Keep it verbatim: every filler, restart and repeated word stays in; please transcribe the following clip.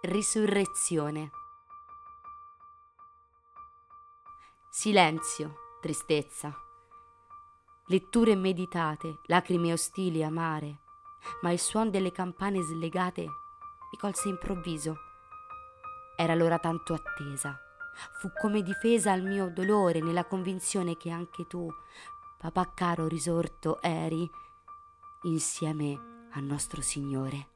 risurrezione. Silenzio, tristezza, letture meditate, lacrime ostili, amare, ma il suon delle campane slegate mi colse improvviso. Era l'ora tanto attesa, fu come difesa al mio dolore, nella convinzione che anche tu, papà caro risorto, eri insieme a nostro Signore.